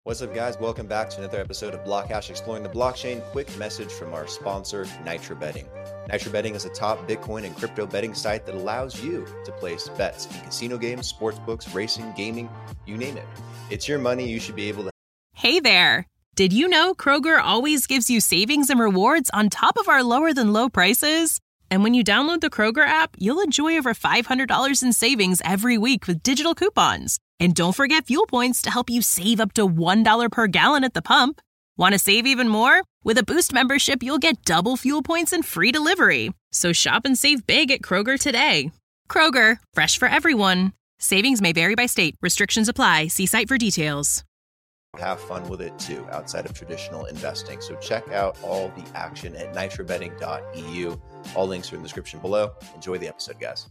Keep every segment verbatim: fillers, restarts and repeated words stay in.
What's up, guys? Welcome back to another episode of Blockhash Exploring the Blockchain. Quick message from our sponsor, Nitro Betting. Nitro Betting is a top Bitcoin and crypto betting site that allows you to place bets in casino games, sports books, racing, gaming, you name it. It's your money. You should be able to. Hey there. Did you know Kroger always gives you savings and rewards on top of our lower than low prices? And when you download the Kroger app, you'll enjoy over five hundred dollars in savings every week with digital coupons. And don't forget fuel points to help you save up to one dollar per gallon at the pump. Want to save even more? With a Boost membership, you'll get double fuel points and free delivery. So shop and save big at Kroger today. Kroger, fresh for everyone. Savings may vary by state. Restrictions apply. See site for details. Have fun with it too, outside of traditional investing. So check out all the action at nitro betting dot e u. All links are in the description below. Enjoy the episode, guys.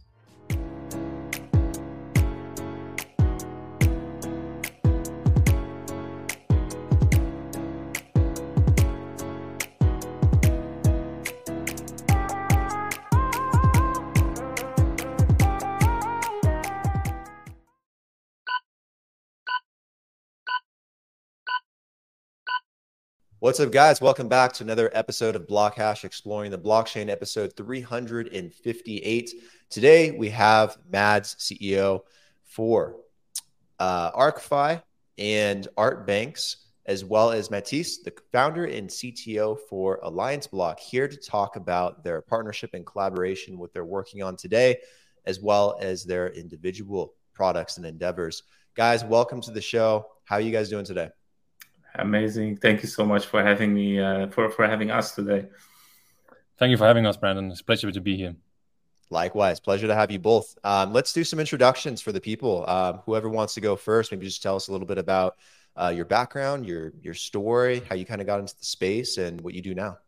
What's up, guys? Welcome back to another episode of Blockhash Exploring the Blockchain, episode three hundred fifty-eight. Today, we have Mads, C E O for uh, ArcFi and Art Banks, as well as Matisse, the founder and C T O for Alliance Block, here to talk about their partnership and collaboration, what they're working on today, as well as their individual products and endeavors. Guys, welcome to the show. How are you guys doing today? Amazing. Thank you so much for having me, uh, for, for having us today. Thank you for having us, Brandon. It's a pleasure to be here. Likewise. Pleasure to have you both. Um, let's do some introductions for the people. Um, whoever wants to go first, maybe just tell us a little bit about uh, your background, your your story, how you kind of got into the space, and what you do now.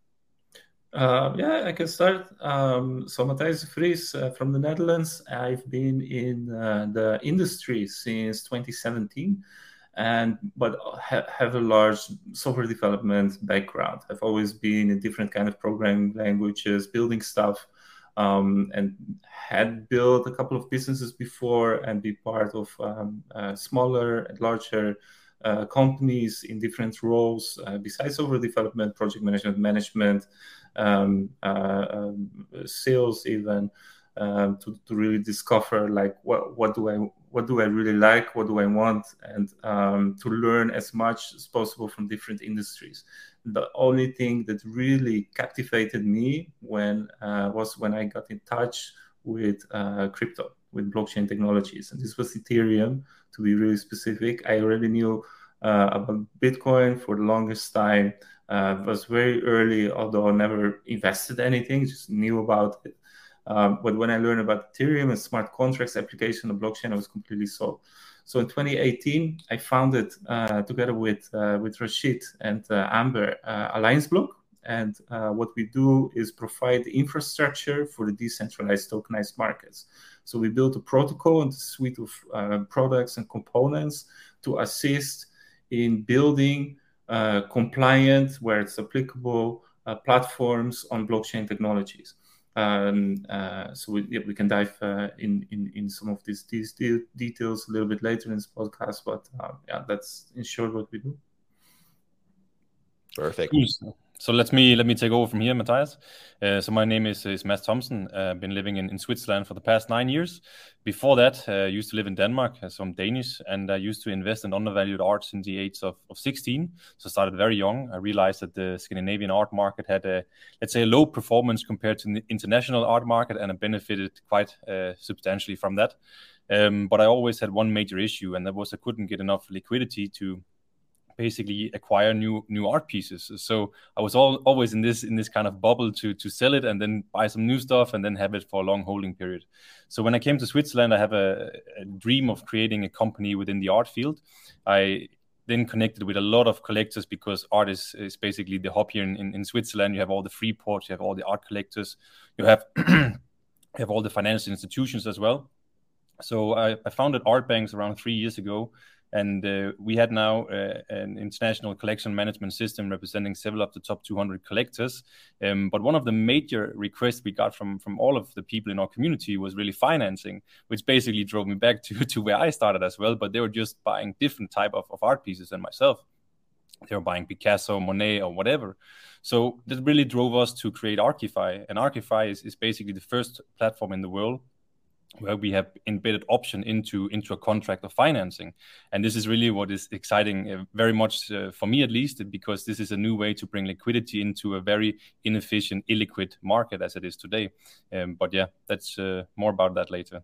Uh, yeah, I can start. Um, so Matthijs de Vries uh, from the Netherlands. I've been in uh, the industry since twenty seventeen. And but ha- have a large software development background. I've always been in different kind of programming languages, building stuff, um, and had built a couple of businesses before and be part of um, uh, smaller and larger uh, companies in different roles, uh, besides software development, project management, management, um, uh, um, sales even. Um, to, to really discover like what what do I what do I really like, what do I want, and um, to learn as much as possible from different industries. The only thing that really captivated me when uh, was when I got in touch with uh, crypto, with blockchain technologies, and this was Ethereum. To be really specific, I already knew uh, about Bitcoin for the longest time. Uh, it was very early, although I never invested anything, just knew about it. Um, but when I learned about Ethereum and smart contracts application of blockchain, I was completely sold. So in twenty eighteen, I founded uh, together with uh, with Rashid and uh, Amber uh, Alliance Block. And uh, what we do is provide the infrastructure for the decentralized tokenized markets. So we built a protocol and a suite of uh, products and components to assist in building uh, compliant, where it's applicable, uh, platforms on blockchain technologies. Um, uh, so we, yeah, we can dive uh, in, in in some of these these de- details a little bit later in this podcast, but uh, yeah, that's in short what we do. Perfect. Cool. So let me let me take over from here, Matthijs. Uh, so my name is, is Mads Thomsen. I've uh, been living in, in Switzerland for the past nine years. Before that, I uh, used to live in Denmark, uh, so I'm Danish, and I used to invest in undervalued art since the age of, of sixteen. So I started very young. I realized that the Scandinavian art market had a, let's say, a low performance compared to the international art market, and I benefited quite uh, substantially from that. Um, but I always had one major issue, and that was I couldn't get enough liquidity to basically acquire new new art pieces. So I was all, always in this in this kind of bubble to to sell it and then buy some new stuff and then have it for a long holding period. So when I came to Switzerland, I have a, a dream of creating a company within the art field. I then connected with a lot of collectors because art is, is basically the hub here in, in, in Switzerland. You have all the free ports, you have all the art collectors, you have you have all the financial institutions as well. So I, I founded Art Banks around three years ago. And uh, we had now uh, an international collection management system representing several of the top two hundred collectors. Um, but one of the major requests we got from, from all of the people in our community was really financing, which basically drove me back to, to where I started as well. But they were just buying different type of, of art pieces than myself. They were buying Picasso, Monet, or whatever. So that really drove us to create Archify. And Archify is, is basically the first platform in the world where we have embedded option into, into a contract of financing. And this is really what is exciting, uh, very much uh, for me at least, because this is a new way to bring liquidity into a very inefficient, illiquid market as it is today. Um, but yeah, that's uh, more about that later.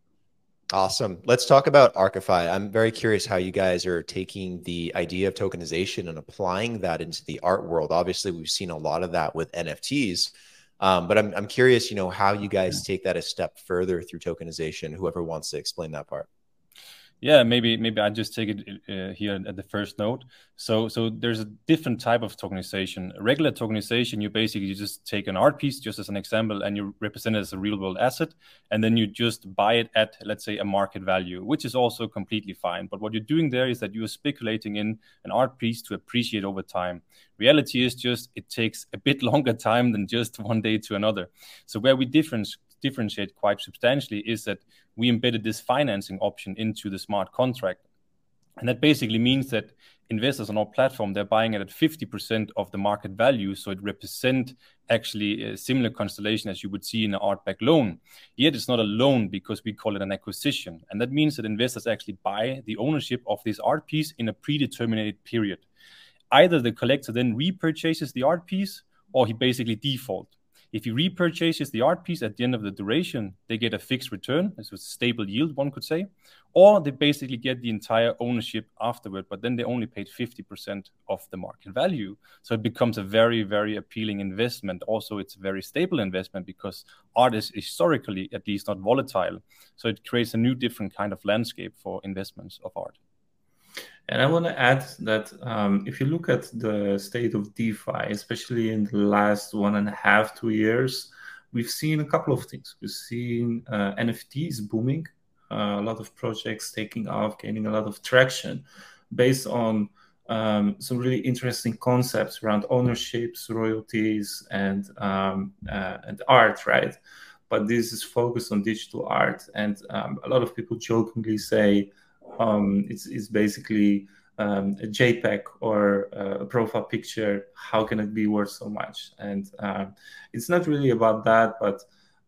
Awesome. Let's talk about Archify. I'm very curious how you guys are taking the idea of tokenization and applying that into the art world. Obviously, we've seen a lot of that with N F Ts, um, but I'm, I'm curious, you know, how you guys take that a step further through tokenization. Whoever wants to explain that part. Yeah, maybe maybe I just take it uh, here at the first note. So so there's a different type of tokenization. Regular tokenization, you basically just take an art piece, just as an example, and you represent it as a real world asset, and then you just buy it at, let's say, a market value, which is also completely fine. But what you're doing there is that you are speculating in an art piece to appreciate over time. Reality is just it takes a bit longer time than just one day to another. So where we difference differentiate quite substantially is that we embedded this financing option into the smart contract. And that basically means that investors on our platform, they're buying it at fifty percent of the market value. So it represents actually a similar constellation as you would see in an art-backed loan. Yet it's not a loan because we call it an acquisition. And that means that investors actually buy the ownership of this art piece in a predetermined period. Either the collector then repurchases the art piece or he basically defaults. If he repurchases the art piece at the end of the duration, they get a fixed return, so it's a stable yield, one could say, or they basically get the entire ownership afterward, but then they only paid fifty percent of the market value. So it becomes a very, very appealing investment. Also, it's a very stable investment because art is historically at least not volatile. So it creates a new different kind of landscape for investments of art. And I want to add that um, if you look at the state of DeFi, especially in the last one and a half, two years, we've seen a couple of things. We've seen uh, N F Ts booming, uh, a lot of projects taking off, gaining a lot of traction based on um, some really interesting concepts around ownerships, royalties, and, um, uh, and art, right? But this is focused on digital art. And um, a lot of people jokingly say, Um, it's, it's basically um, a JPEG or uh, a profile picture. How can it be worth so much? And uh, it's not really about that, but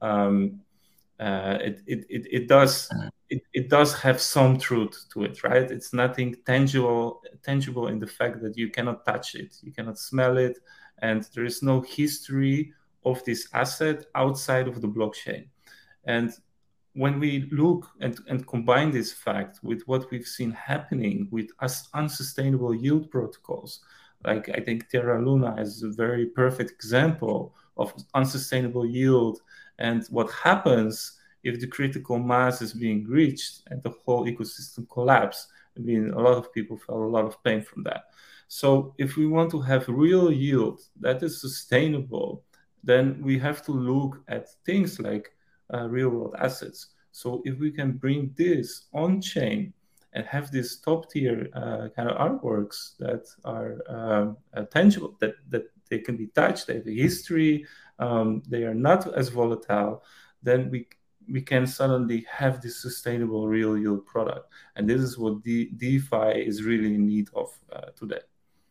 um, uh, it, it, it, it does it, it does have some truth to it, right? It's nothing tangible tangible in the fact that you cannot touch it, you cannot smell it, and there is no history of this asset outside of the blockchain. And when we look and, and combine this fact with what we've seen happening with us unsustainable yield protocols, like I think Terra Luna is a very perfect example of unsustainable yield and what happens if the critical mass is being reached and the whole ecosystem collapses. I mean, a lot of people felt a lot of pain from that. So if we want to have real yield that is sustainable, then we have to look at things like Uh, real world assets. So if we can bring this on chain and have these top tier uh, kind of artworks that are uh, uh, tangible, that, that they can be touched, they have a history, um, they are not as volatile, then we we can suddenly have this sustainable real yield product. And this is what De- DeFi is really in need of uh, today.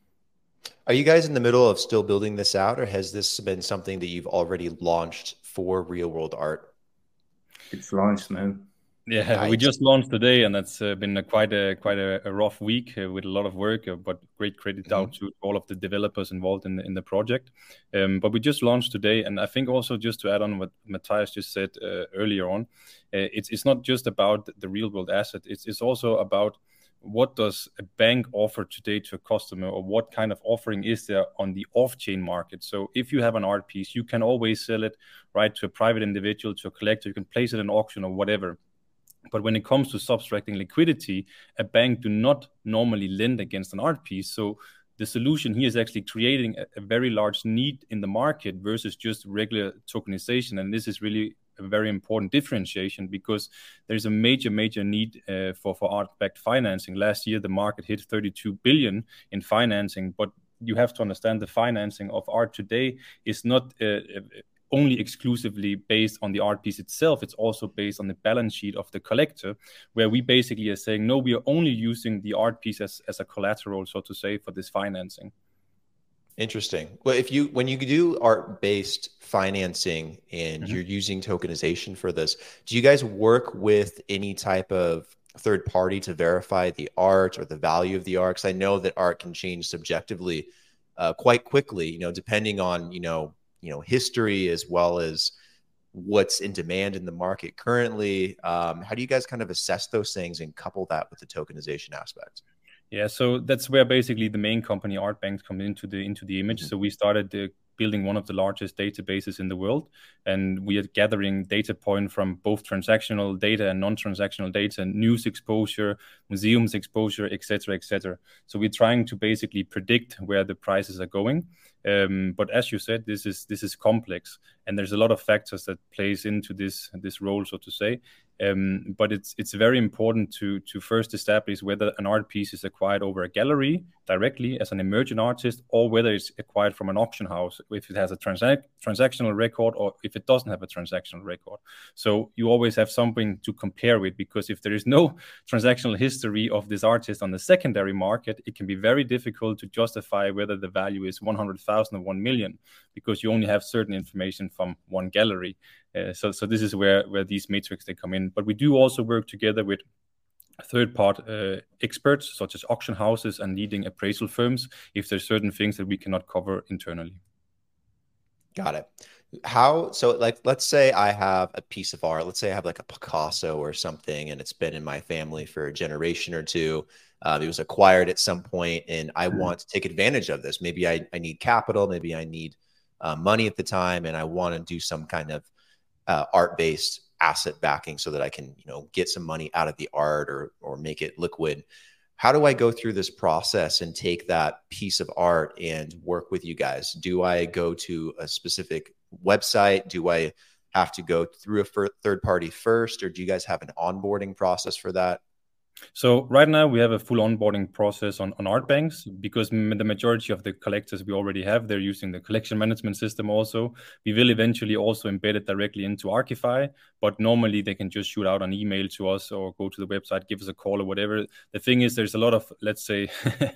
Are you guys in the middle of still building this out, or has this been something that you've already launched for real world art? It's launched, man. Yeah, Nice. we just launched today, and that's uh, been a quite a quite a, a rough week uh, with a lot of work. Uh, but great credit Mm-hmm. out to all of the developers involved in the, in the project. Um, but we just launched today, and I think also just to add on what Matthias just said uh, earlier on, uh, it's it's not just about the real world asset. It's it's also about what does a bank offer today to a customer, or what kind of offering is there on the off-chain market? So if you have an art piece, you can always sell it right to a private individual, to a collector, you can place it in auction or whatever. But when it comes to subtracting liquidity, a bank do not normally lend against an art piece. So the solution here is actually creating a, a very large need in the market versus just regular tokenization. And this is really a very important differentiation, because there's a major, major need uh, for, for art-backed financing. Last year, the market hit thirty-two billion in financing, but you have to understand the financing of art today is not uh, only exclusively based on the art piece itself. It's also based on the balance sheet of the collector, where we basically are saying, no, we are only using the art piece as, as a collateral, so to say, for this financing. Interesting. Well, if you, when you do art-based financing and Mm-hmm. you're using tokenization for this, do you guys work with any type of third party to verify the art or the value of the art? Because I know that art can change subjectively uh, quite quickly, you know, depending on, you know, you know, history as well as what's in demand in the market currently. Um, how do you guys kind of assess those things and couple that with the tokenization aspect? Yeah, so that's where basically the main company Artbank comes into the into the image. Mm-hmm. So we started uh, building one of the largest databases in the world, and we are gathering data point from both transactional data and non-transactional data, news exposure, museums exposure, et cetera, et cetera. So we're trying to basically predict where the prices are going. Um, but as you said, this is this is complex, and there's a lot of factors that plays into this this role, so to say. Um, but it's it's very important to to first establish whether an art piece is acquired over a gallery directly as an emergent artist, or whether it's acquired from an auction house, if it has a transac- transactional record or if it doesn't have a transactional record. So you always have something to compare with, because if there is no transactional history of this artist on the secondary market, it can be very difficult to justify whether the value is one hundred thousand or one million, because you only have certain information from one gallery. Uh, so, so this is where, where these metrics, they come in. But we do also work together with third-party uh, experts, such as auction houses and leading appraisal firms, if there's certain things that we cannot cover internally. Got it. How, so like, let's say I have a piece of art. Let's say I have like a Picasso or something, and it's been in my family for a generation or two. Um, it was acquired at some point, and I Mm-hmm. want to take advantage of this. Maybe I, I need capital. Maybe I need uh, money at the time, and I want to do some kind of uh, art-based asset backing so that I can, you know, get some money out of the art or or make it liquid. How do I go through this process and take that piece of art and work with you guys? Do I go to a specific website? Do I have to go through a third party first, or do you guys have an onboarding process for that? So right now we have a full onboarding process on, on Artbanks, because m- the majority of the collectors we already have, they're using the collection management system also. We will eventually also embed it directly into Archify, but normally they can just shoot out an email to us or go to the website, give us a call or whatever. The thing is, there's a lot of, let's say,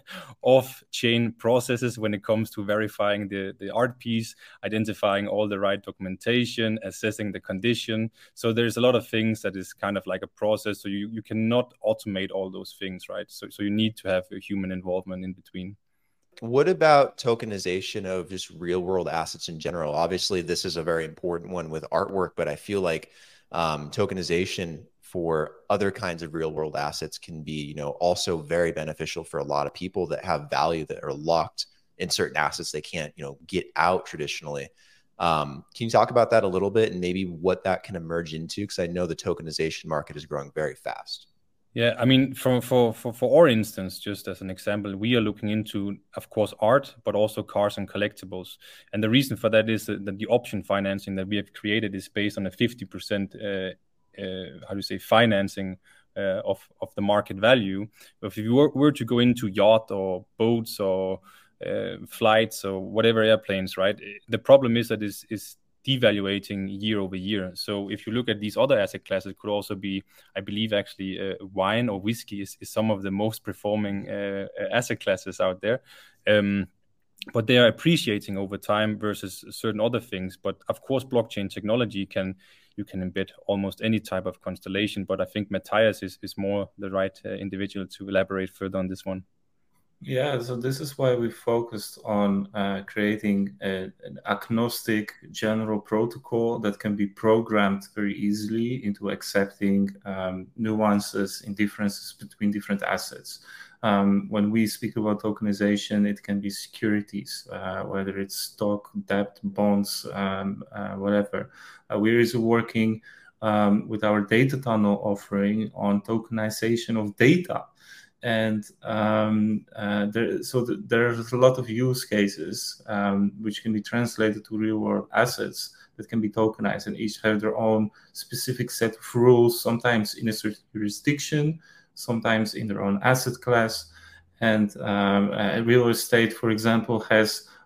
off-chain processes when it comes to verifying the, the art piece, identifying all the right documentation, assessing the condition. So there's a lot of things that is kind of like a process. So you, you cannot automate all those things, right? So, so you need to have a human involvement in between. What about tokenization of just real world assets in general? Obviously, this is a very important one with artwork, but I feel like um, tokenization for other kinds of real world assets can be, you know, also very beneficial for a lot of people that have value that are locked in certain assets they can't, you know, get out traditionally. Um, can you talk about that a little bit and maybe what that can emerge into? Because I know the tokenization market is growing very fast. Yeah, I mean, for, for, for, for our instance, just as an example, we are looking into, of course, art, but also cars and collectibles. And the reason for that is that the option financing that we have created is based on a fifty percent, uh, uh, how do you say, financing uh, of, of the market value. If you were, were to go into yacht or boats or uh, flights or whatever airplanes, right, the problem is that is is devaluating year over year. So if you look at these other asset classes, it could also be, I believe actually uh, wine or whiskey is, is some of the most performing uh, asset classes out there. Um, but they are appreciating over time versus certain other things. But of course, blockchain technology can, you can embed almost any type of constellation. But I think Matthias is, is more the right uh, individual to elaborate further on this one. Yeah, so this is why we focused on uh, creating a, an agnostic general protocol that can be programmed very easily into accepting um, nuances and differences between different assets. Um, when we speak about tokenization, it can be securities, uh, whether it's stock, debt, bonds, um, uh, whatever. Uh, we're also working um, with our data tunnel offering on tokenization of data. And um, uh, there, so th- there's a lot of use cases um, which can be translated to real world assets that can be tokenized, and each have their own specific set of rules, sometimes in a certain jurisdiction, sometimes in their own asset class. And um, uh, real estate, for example, has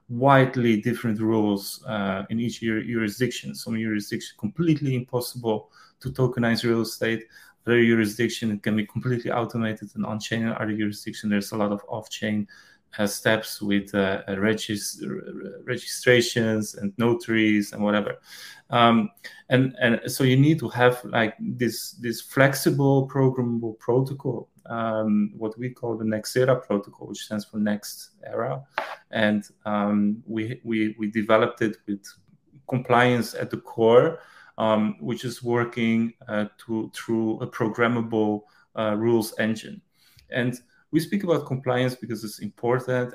widely different rules uh, in each jurisdiction. Some jurisdiction completely impossible to tokenize real estate. Other jurisdiction it can be completely automated and on-chain. In other jurisdiction there's a lot of off-chain uh, steps with uh, regis registrations and notaries and whatever. Um, and and so you need to have like this this flexible programmable protocol, um, what we call the Nexera protocol, which stands for Next Era, and um, we we we developed it with compliance at the core, um, which is working uh, to through a programmable uh, rules engine. And we speak about compliance because it's important.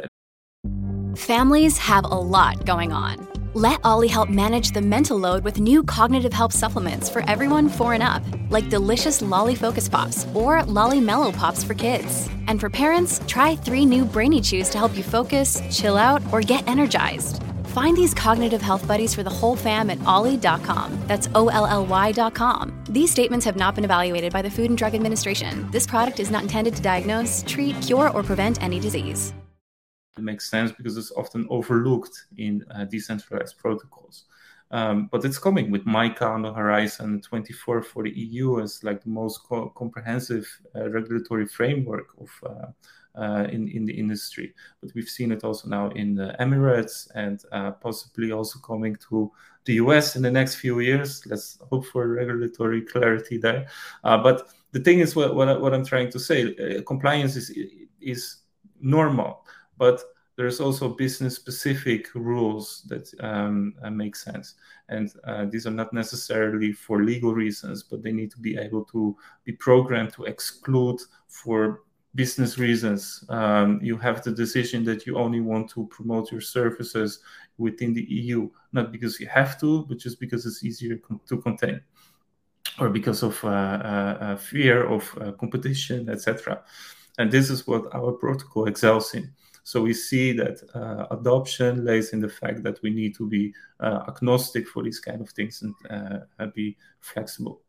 Families have a lot going on. Let Ollie help manage the mental load with new cognitive help supplements for everyone four and up, like delicious Lolly Focus Pops or Lolly Mellow Pops for kids. And for parents, try three new Brainy Chews to help you focus, chill out, or get energized. Find these cognitive health buddies for the whole fam at ollie dot com. That's O L L Y dot com. These statements have not been evaluated by the Food and Drug Administration. This product is not intended to diagnose, treat, cure, or prevent any disease. It makes sense because it's often overlooked in uh, decentralized protocols. Um, but it's coming with MiCA on the horizon, twenty-four for the E U as like the most co comprehensive uh, regulatory framework of uh, uh, in, in the industry. But we've seen it also now in the Emirates and uh, possibly also coming to the U S in the next few years. Let's hope for regulatory clarity there. Uh, but the thing is, what, what, what I'm trying to say, uh, compliance is, is normal. But there's also business-specific rules that um, uh, make sense. And uh, these are not necessarily for legal reasons, but they need to be able to be programmed to exclude for business reasons. Um, you have the decision that you only want to promote your services within the E U, not because you have to, but just because it's easier to contain, or because of uh, uh, fear of uh, competition, et cetera. And this is what our protocol excels in. So we see that uh, adoption lays in the fact that we need to be uh, agnostic for these kind of things and uh, be flexible.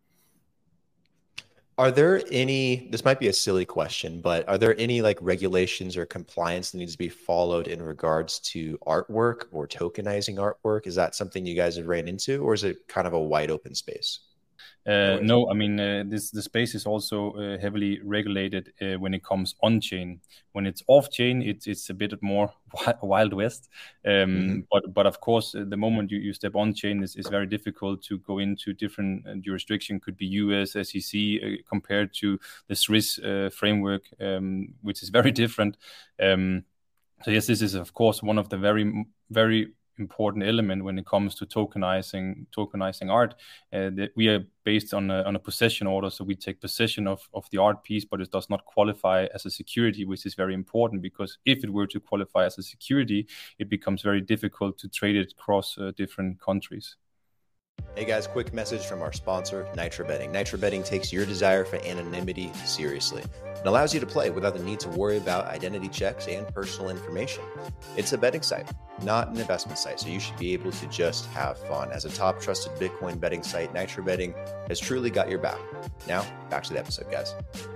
Are there any, this might be a silly question, but are there any like regulations or compliance that needs to be followed in regards to artwork or tokenizing artwork? Is that something you guys have ran into, or is it kind of a wide open space? Uh, no, I mean, uh, this the space is also uh, heavily regulated uh, when it comes on-chain. When it's off-chain, it's it's a bit more wild west. Um, mm-hmm. But but of course, uh, the moment you, you step on-chain, is is very difficult to go into different uh, jurisdiction. Could be U S, S E C, uh, compared to the Swiss uh, framework, um, which is very different. Um, so yes, this is of course one of the very very important element when it comes to tokenizing tokenizing art. Uh, that we are based on a, on a possession order, so we take possession of, of the art piece, but it does not qualify as a security, which is very important, because if it were to qualify as a security, it becomes very difficult to trade it across uh, different countries. Hey guys, quick message from our sponsor, Nitro Betting. Nitro Betting takes your desire for anonymity seriously and allows you to play without the need to worry about identity checks and personal information. It's a betting site, not an investment site, so you should be able to just have fun. As a top trusted Bitcoin betting site, Nitro Betting has truly got your back. Now, back to the episode, guys.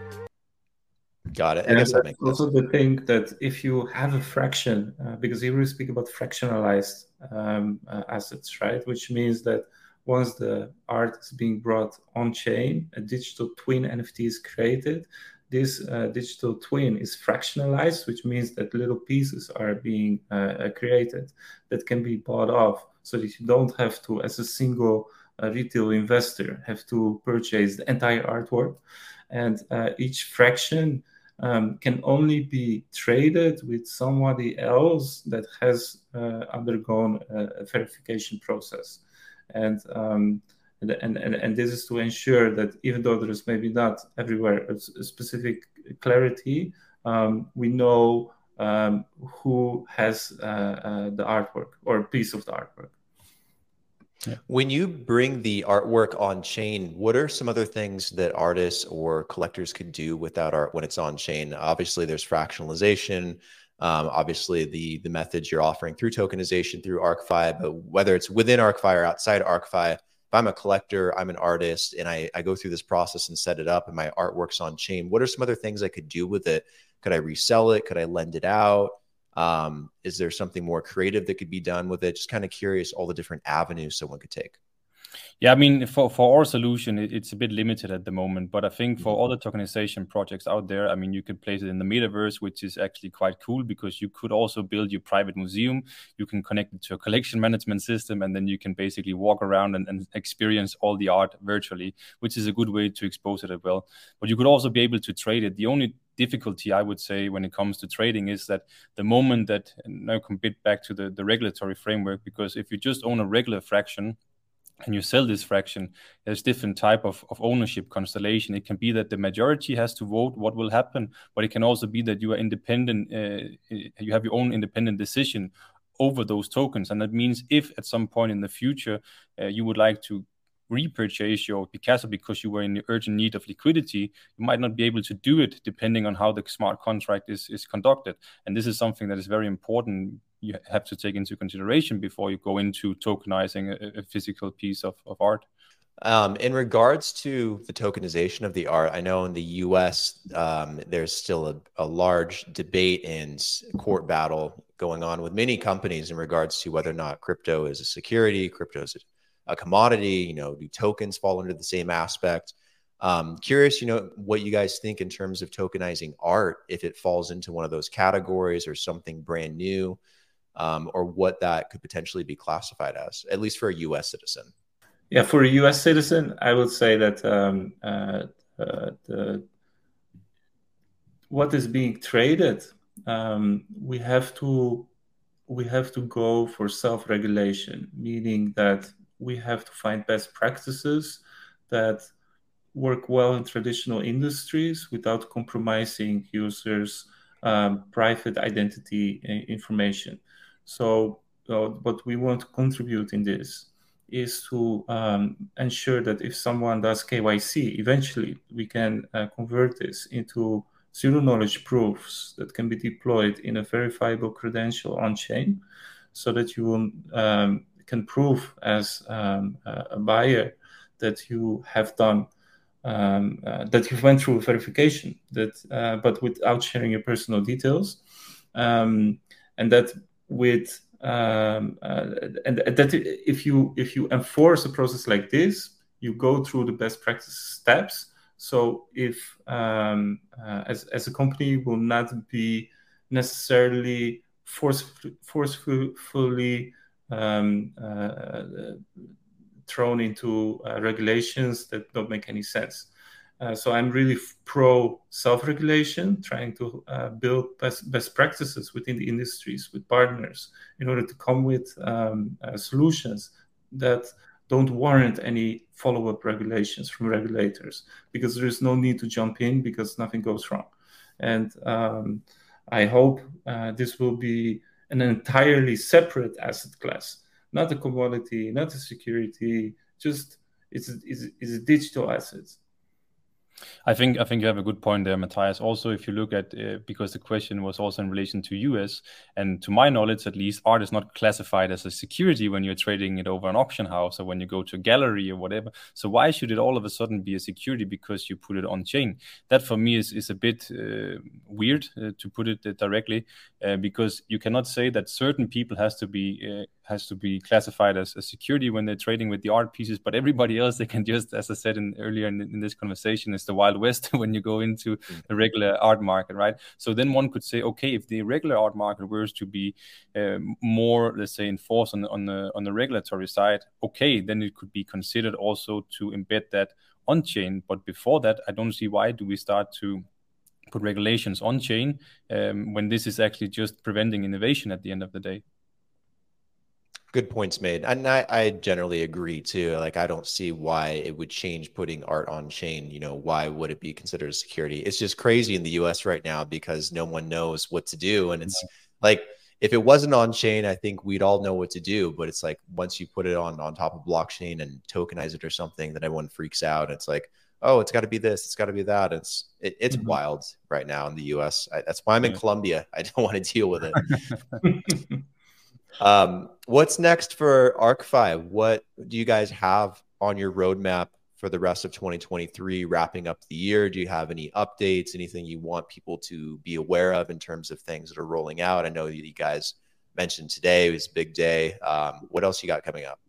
Got it. I and guess that makes also sense. the thing that if you have a fraction, uh, because here we speak about fractionalized um, uh, assets, right? Which means that once the art is being brought on chain, a digital twin N F T is created. This uh, digital twin is fractionalized, which means that little pieces are being uh, created that can be bought off, so that you don't have to, as a single uh, retail investor, have to purchase the entire artwork. And uh, each fraction um, can only be traded with somebody else that has uh, undergone a, a verification process. And, um, and, and, and this is to ensure that even though there is maybe not everywhere a, a specific clarity, um, we know um, who has uh, uh, the artwork or a piece of the artwork. Yeah. When you bring the artwork on chain, what are some other things that artists or collectors could do with that art when it's on chain? Obviously, there's fractionalization. Um, obviously, the the methods you're offering through tokenization, through ArcFi, but whether it's within ArcFi or outside ArcFi, if I'm a collector, I'm an artist, and I, I go through this process and set it up, and my artwork's on chain, what are some other things I could do with it? Could I resell it? Could I lend it out? Um, is there something more creative that could be done with it? Just kind of curious, all the different avenues someone could take. Yeah, I mean, for, for our solution, it, it's a bit limited at the moment. But I think for other tokenization projects out there, I mean, you could place it in the metaverse, which is actually quite cool because you could also build your private museum. You can connect it to a collection management system, and then you can basically walk around and, and experience all the art virtually, which is a good way to expose it as well. But you could also be able to trade it. The only difficulty, I would say, when it comes to trading is that the moment that, and now come a bit back to the, the regulatory framework, because if you just own a regular fraction, and you sell this fraction, there's different type of, of ownership constellation. It can be that the majority has to vote what will happen, but it can also be that you are independent, uh, you have your own independent decision over those tokens. And that means if at some point in the future uh, you would like to repurchase your Picasso because you were in urgent need of liquidity, you might not be able to do it depending on how the smart contract is, is conducted. And this is something that is very important. You have to take into consideration before you go into tokenizing a, a physical piece of, of art. Um, in regards to the tokenization of the art, I know in the U S um, there's still a, a large debate and court battle going on with many companies in regards to whether or not crypto is a security, crypto is a, a commodity, you know, do tokens fall under the same aspect? Um, curious, you know, what you guys think in terms of tokenizing art, if it falls into one of those categories or something brand new. Um, or what that could potentially be classified as, at least for a U S citizen. Yeah, for a U S citizen, I would say that um, uh, uh, the, what is being traded, um, we have to we have to go for self-regulation, meaning that we have to find best practices that work well in traditional industries without compromising users' um, private identity information. So uh, what we want to contribute in this is to um, ensure that if someone does K Y C, eventually we can uh, convert this into zero-knowledge proofs that can be deployed in a verifiable credential on-chain so that you um, can prove as um, a buyer that you have done, um, uh, that you've went through verification, that uh, but without sharing your personal details. Um, and that with um, uh, and that if you if you enforce a process like this, you go through the best practice steps. So if um, uh, as as a company will not be necessarily forcefully, forcefully um, uh, thrown into uh, regulations that don't make any sense. Uh, so I'm really pro self-regulation, trying to uh, build best, best practices within the industries with partners in order to come with um, uh, solutions that don't warrant any follow-up regulations from regulators, because there is no need to jump in because nothing goes wrong. And um, I hope uh, this will be an entirely separate asset class, not a commodity, not a security, just it's, it's, it's a digital asset. I think I think you have a good point there, Matthias. Also, if you look at, uh, because the question was also in relation to U S, and to my knowledge, at least, art is not classified as a security when you're trading it over an auction house or when you go to a gallery or whatever. So why should it all of a sudden be a security because you put it on chain? That for me is, is a bit uh, weird, uh, to put it directly, uh, because you cannot say that certain people has to be uh, has to be classified as a security when they're trading with the art pieces, but everybody else, they can just, as I said in, earlier in, in this conversation, is the Wild West when you go into the regular art market, right? So then one could say, okay, if the regular art market were to be uh, more, let's say, enforced on, on the on the regulatory side, okay, then it could be considered also to embed that on chain. But before that, I don't see why do we start to put regulations on chain um, when this is actually just preventing innovation at the end of the day. Good points made. And I, I generally agree too. Like, I don't see why it would change putting art on chain. You know, why would it be considered security? It's just crazy in the U S right now because no one knows what to do. And it's like, if it wasn't on chain, I think we'd all know what to do. But it's like, once you put it on, on top of blockchain and tokenize it or something, then everyone freaks out. It's like, oh, it's got to be this, it's got to be that. It's it, it's mm-hmm. wild right now in the U S. I, that's why I'm in yeah. Colombia. I don't want to deal with it. Um, what's next for ArcFi? What do you guys have on your roadmap for the rest of twenty twenty-three, wrapping up the year? Do you have any updates, anything you want people to be aware of in terms of things that are rolling out? I know you guys mentioned today was a big day. Um, what else you got coming up?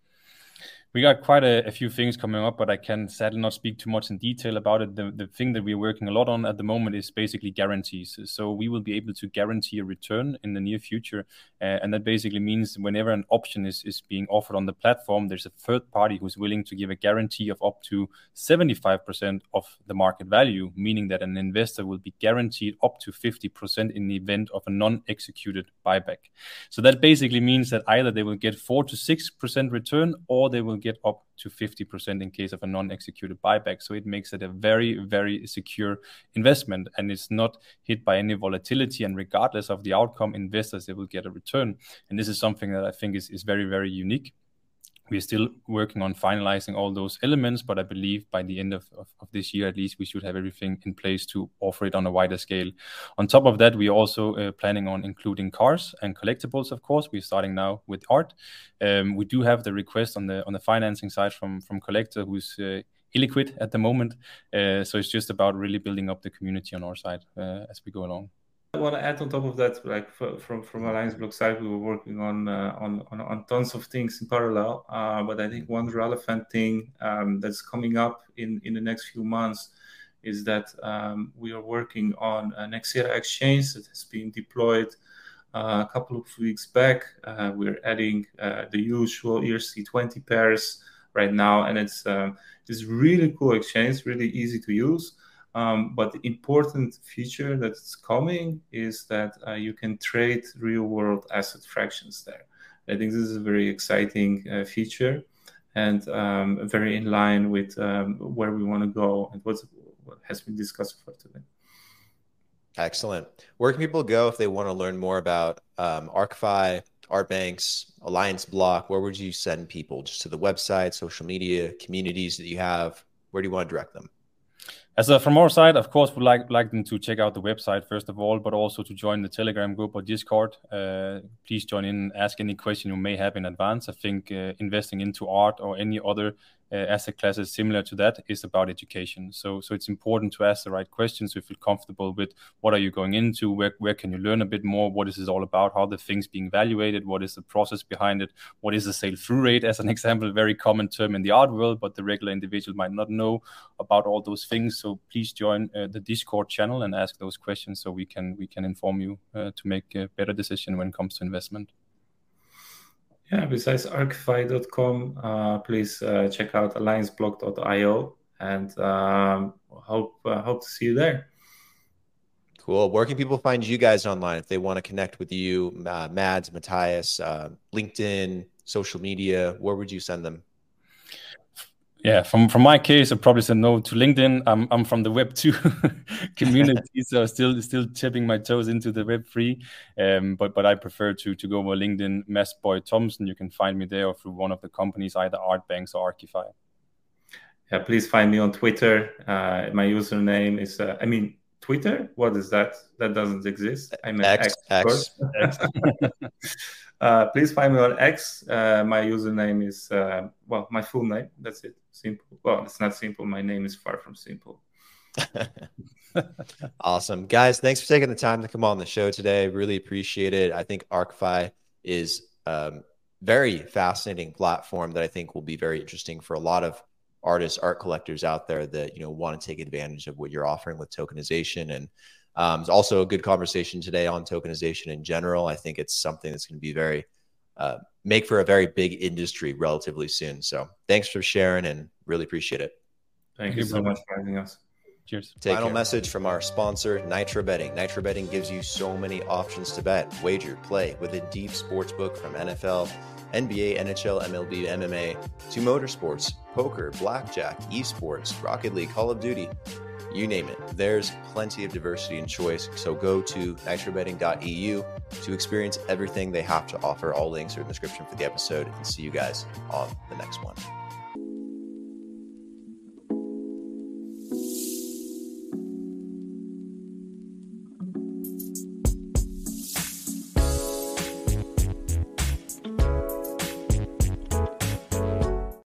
We got quite a, a few things coming up, but I can sadly not speak too much in detail about it. The, the thing that we're working a lot on at the moment is basically guarantees. So we will be able to guarantee a return in the near future. Uh, and that basically means whenever an option is, is being offered on the platform, there's a third party who's willing to give a guarantee of up to seventy-five percent of the market value, meaning that an investor will be guaranteed up to fifty percent in the event of a non-executed buyback. So that basically means that either they will get four to six percent return, or they will get up to fifty percent in case of a non-executed buyback. So it makes it a very, very secure investment, and it's not hit by any volatility. And regardless of the outcome, investors, they will get a return. And this is something that I think is, is very, very unique. We're still working on finalizing all those elements, but I believe by the end of, of, of this year, at least, we should have everything in place to offer it on a wider scale. On top of that, we're also uh, planning on including cars and collectibles, of course. We're starting now with art. Um, we do have the request on the on the financing side from, from Collector, who's uh, illiquid at the moment. Uh, so it's just about really building up the community on our side uh, as we go along. I want to add on top of that, like from from Alliance Block side, we were working on uh, on, on on tons of things in parallel. Uh, but I think one relevant thing um, that's coming up in, in the next few months is that um, we are working on an Nexera exchange that has been deployed uh, a couple of weeks back. Uh, we're adding uh, the usual E R C twenty pairs right now, and it's um, it's really cool exchange, really easy to use. Um, but the important feature that's coming is that uh, you can trade real-world asset fractions there. I think this is a very exciting uh, feature, and um, very in line with um, where we want to go and what's, what has been discussed for today. Excellent. Where can people go if they want to learn more about um, ArcFi, Artbanks, Alliance Block? Where would you send people? Just to the website, social media, communities that you have? Where do you want to direct them? As a, from our side, of course, we'd like, like them to check out the website, first of all, but also to join the Telegram group or Discord. Uh, please join in, ask any question you may have in advance. I think uh, investing into art or any other uh, asset classes similar to that is about education. So so it's important to ask the right questions, so you feel comfortable with what are you going into, where, where can you learn a bit more, what is this all about, how the things being evaluated, what is the process behind it, what is the sale through rate, as an example, a very common term in the art world, but the regular individual might not know about all those things. So please join uh, the Discord channel and ask those questions so we can we can inform you uh, to make a better decision when it comes to investment. Yeah, besides arcfi dot com, uh, please uh, check out alliance block dot i o, and um, hope uh, hope to see you there. Cool. Where can people find you guys online if they want to connect with you, uh, Mads, Matthias, uh, LinkedIn, social media? Where would you send them? Yeah, from, from my case, I probably said no to LinkedIn. I'm I'm from the Web two community, so still still tipping my toes into the Web three. Um, but but I prefer to to go over LinkedIn, Mads Boye Thomsen. You can find me there or through one of the companies, either Artbanks or Arcify. Yeah, please find me on Twitter. Uh, my username is, uh, I mean, Twitter? What is that? That doesn't exist. I'm an X. X. X. Uh, please find me on X. Uh, my username is, uh, well, my full name. That's it. Simple. Well, it's not simple. My name is far from simple. Awesome. Guys, thanks for taking the time to come on the show today. Really appreciate it. I think ArcFi is a um, very fascinating platform that I think will be very interesting for a lot of artists, art collectors out there that, you know, want to take advantage of what you're offering with tokenization. And Um, it's also a good conversation today on tokenization in general. I think it's something that's going to be very, uh, make for a very big industry relatively soon. So thanks for sharing and really appreciate it. Thank you so much for having us. Cheers. Take Final care. Message from our sponsor, Nitro Betting. Nitro Betting gives you so many options to bet, wager, play with a deep sports book from N F L, N B A, N H L, M L B, M M A, to motorsports, poker, blackjack, esports, Rocket League, Call of Duty. You name it. There's plenty of diversity and choice. So go to nitro betting dot e u to experience everything they have to offer. All links are in the description for the episode, and see you guys on the next one.